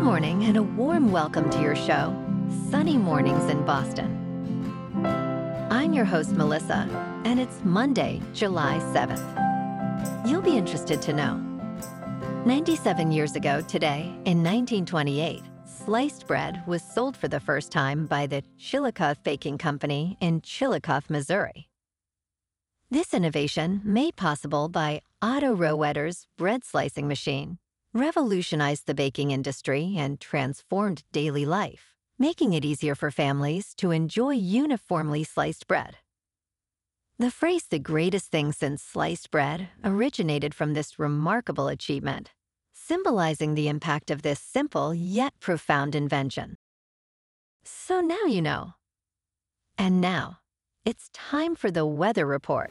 morning and a warm welcome to your show, Sunny Mornings in Boston. I'm your host, Melissa, and it's Monday, July 7th. You'll be interested to know. 97 years ago today, in 1928, sliced bread was sold for the first time by the Chillicothe Baking Company in Chillicothe, Missouri. This innovation, made possible by Otto Rohwedder's bread slicing machine, revolutionized the baking industry and transformed daily life, making it easier for families to enjoy uniformly sliced bread. The phrase "the greatest thing since sliced bread" originated from this remarkable achievement, symbolizing the impact of this simple yet profound invention. So now you know. And now, it's time for the weather report.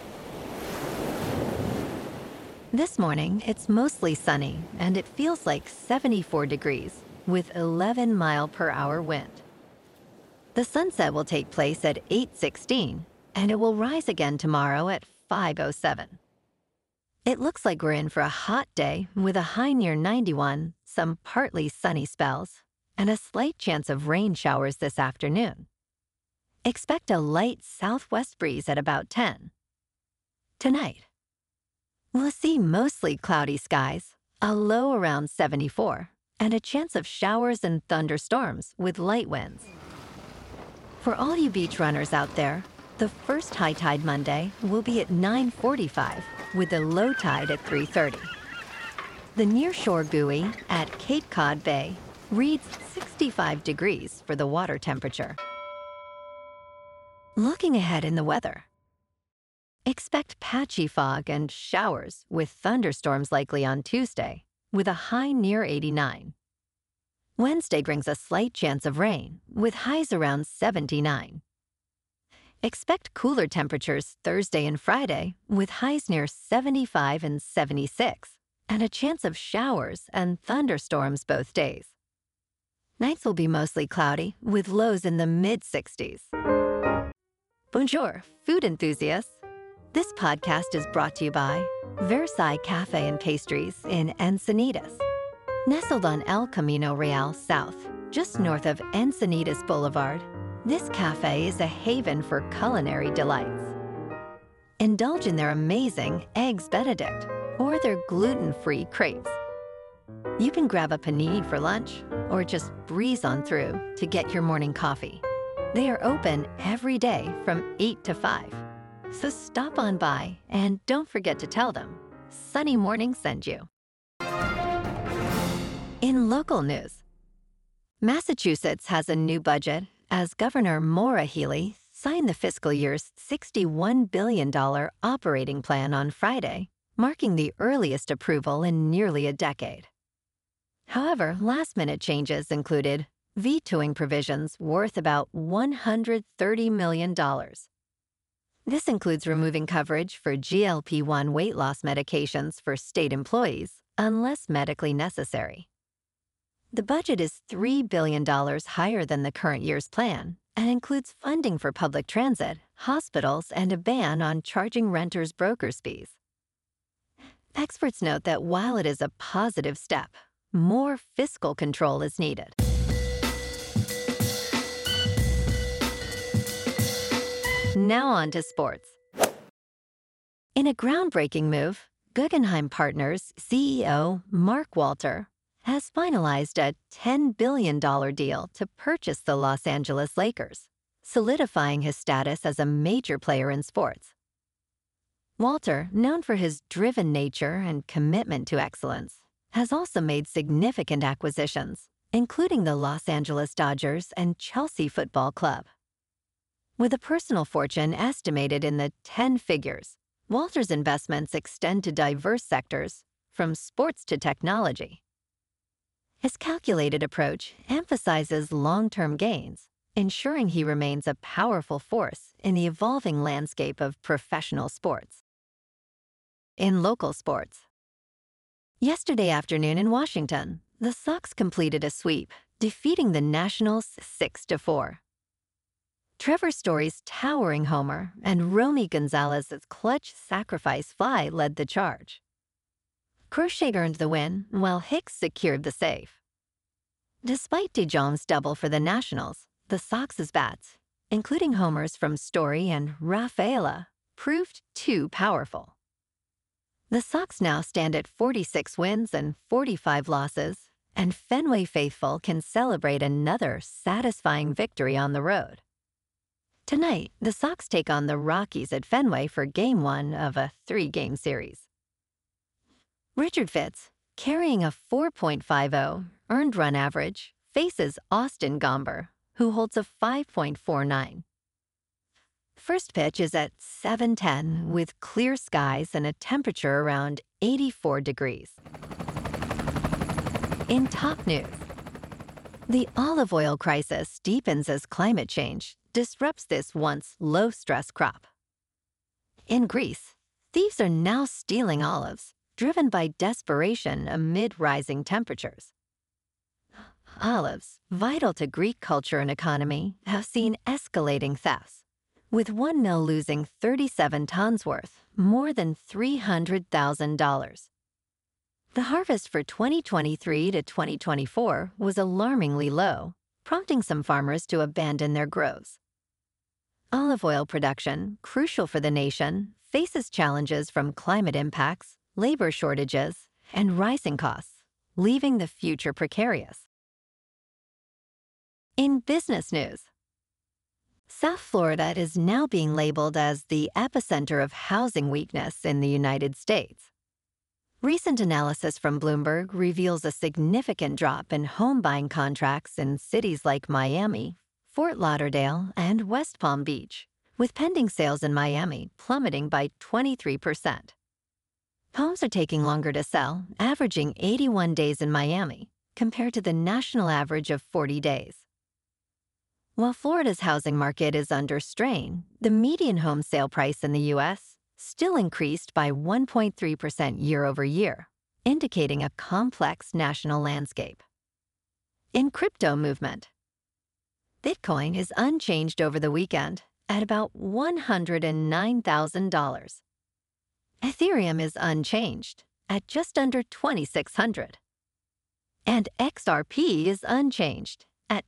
This morning, it's mostly sunny, and it feels like 74 degrees, with 11-mile-per-hour wind. The sunset will take place at 8:16, and it will rise again tomorrow at 5:07. It looks like we're in for a hot day with a high near 91, some partly sunny spells, and a slight chance of rain showers this afternoon. Expect a light southwest breeze at about 10. Tonight, we'll see mostly cloudy skies, a low around 74, and a chance of showers and thunderstorms with light winds. For all you beach runners out there, the first high tide Monday will be at 9:45, with the low tide at 3:30. The nearshore buoy at Cape Cod Bay reads 65 degrees for the water temperature. Looking ahead in the weather, expect patchy fog and showers with thunderstorms likely on Tuesday, with a high near 89. Wednesday brings a slight chance of rain, with highs around 79. Expect cooler temperatures Thursday and Friday, with highs near 75 and 76, and a chance of showers and thunderstorms both days. Nights will be mostly cloudy, with lows in the mid-60s. Bonjour, food enthusiasts. This podcast is brought to you by Versailles Cafe and Pastries in Encinitas. Nestled on El Camino Real South, just north of Encinitas Boulevard, this cafe is a haven for culinary delights. Indulge in their amazing Eggs Benedict or their gluten-free crepes. You can grab a panini for lunch or just breeze on through to get your morning coffee. They are open every day from 8 to 5. So stop on by and don't forget to tell them Sunny Morning sent you. In local news, Massachusetts has a new budget as Governor Maura Healey signed the fiscal year's $61 billion operating plan on Friday, marking the earliest approval in nearly a decade. However, last-minute changes included vetoing provisions worth about $130 million. This includes removing coverage for GLP-1 weight loss medications for state employees unless medically necessary. The budget is $3 billion higher than the current year's plan and includes funding for public transit, hospitals, and a ban on charging renters brokers' fees. Experts note that while it is a positive step, more fiscal control is needed. Now on to sports. In a groundbreaking move, Guggenheim Partners CEO Mark Walter has finalized a $10 billion deal to purchase the Los Angeles Lakers, solidifying his status as a major player in sports. Walter, known for his driven nature and commitment to excellence, has also made significant acquisitions, including the Los Angeles Dodgers and Chelsea Football Club. With a personal fortune estimated in the 10 figures, Walter's investments extend to diverse sectors, from sports to technology. His calculated approach emphasizes long-term gains, ensuring he remains a powerful force in the evolving landscape of professional sports. In local sports, yesterday afternoon in Washington, the Sox completed a sweep, defeating the Nationals 6-4. Trevor Story's towering homer and Romy Gonzalez's clutch sacrifice fly led the charge. Crochet earned the win, while Hicks secured the save. Despite Dijon's double for the Nationals, the Sox's bats, including homers from Story and Rafaela, proved too powerful. The Sox now stand at 46 wins and 45 losses, and Fenway faithful can celebrate another satisfying victory on the road. Tonight, the Sox take on the Rockies at Fenway for Game 1 of a 3-game series. Richard Fitz, carrying a 4.50 earned run average, faces Austin Gomber, who holds a 5.49. First pitch is at 7:10 with clear skies and a temperature around 84 degrees. In top news, the olive oil crisis deepens as climate change disrupts this once low-stress crop. In Greece, thieves are now stealing olives, driven by desperation amid rising temperatures. Olives, vital to Greek culture and economy, have seen escalating thefts, with one mill losing 37 tons worth, more than $300,000. The harvest for 2023 to 2024 was alarmingly low, prompting some farmers to abandon their groves. Olive oil production, crucial for the nation, faces challenges from climate impacts, labor shortages, and rising costs, leaving the future precarious. In business news, South Florida is now being labeled as the epicenter of housing weakness in the United States. Recent analysis from Bloomberg reveals a significant drop in home buying contracts in cities like Miami, Fort Lauderdale, and West Palm Beach, with pending sales in Miami plummeting by 23%. Homes are taking longer to sell, averaging 81 days in Miami, compared to the national average of 40 days. While Florida's housing market is under strain, the median home sale price in the U.S. still increased by 1.3% year over year, indicating a complex national landscape. In crypto movement, Bitcoin is unchanged over the weekend at about $109,000. Ethereum is unchanged at just under $2,600. And XRP is unchanged at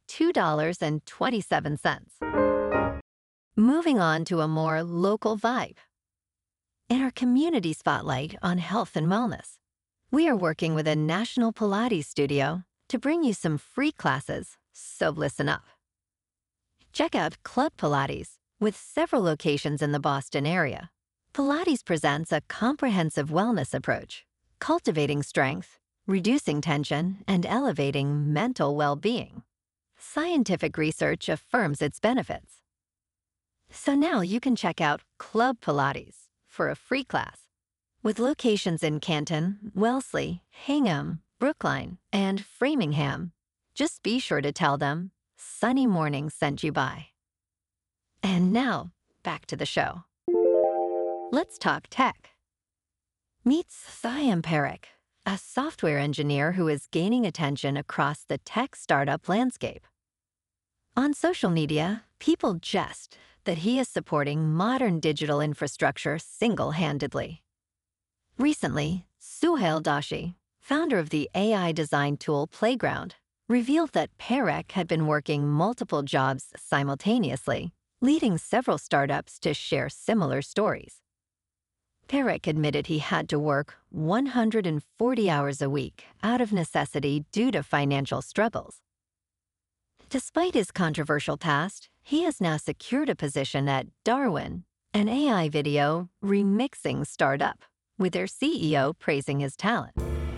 $2.27. Moving on to a more local vibe. In our community spotlight on health and wellness, we are working with a national Pilates studio to bring you some free classes, so listen up. Check out Club Pilates, with several locations in the Boston area. Pilates presents a comprehensive wellness approach, cultivating strength, reducing tension, and elevating mental well-being. Scientific research affirms its benefits. So now you can check out Club Pilates for a free class. With locations in Canton, Wellesley, Hingham, Brookline, and Framingham, just be sure to tell them Sunny Morning sent you by. And now, back to the show. Let's talk tech. Meet Siam Parekh, a software engineer who is gaining attention across the tech startup landscape. On social media, people jest that he is supporting modern digital infrastructure single-handedly. Recently, Suhail Doshi, founder of the AI design tool Playground, revealed that Parekh had been working multiple jobs simultaneously, leading several startups to share similar stories. Parekh admitted he had to work 140 hours a week out of necessity due to financial struggles. Despite his controversial past, he has now secured a position at Darwin, an AI video remixing startup, with their CEO praising his talent.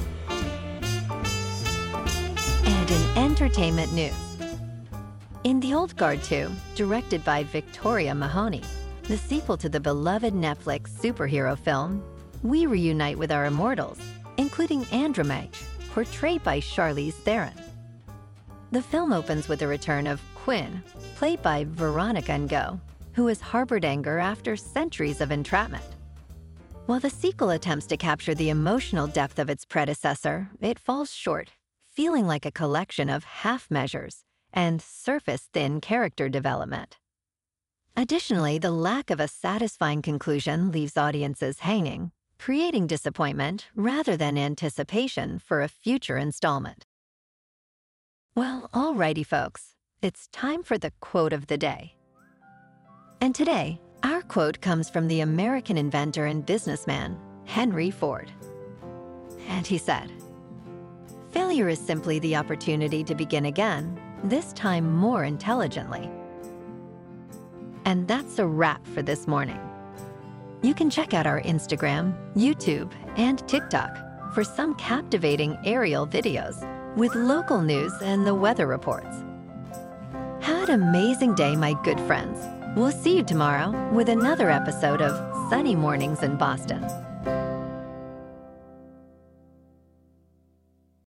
And in entertainment news, in The Old Guard 2, directed by Victoria Mahoney, the sequel to the beloved Netflix superhero film, we reunite with our immortals, including Andromeda, portrayed by Charlize Theron. The film opens with the return of Quinn, played by Veronica Ngo, who has harbored anger after centuries of entrapment. While the sequel attempts to capture the emotional depth of its predecessor, it falls short, feeling like a collection of half measures and surface-thin character development. Additionally, the lack of a satisfying conclusion leaves audiences hanging, creating disappointment rather than anticipation for a future installment. Well, alrighty, folks. It's time for the quote of the day. And today, our quote comes from the American inventor and businessman, Henry Ford. And he said, "Failure is simply the opportunity to begin again, this time more intelligently." And that's a wrap for this morning. You can check out our Instagram, YouTube, and TikTok for some captivating aerial videos with local news and the weather reports. Have an amazing day, my good friends. We'll see you tomorrow with another episode of Sunny Mornings in Boston.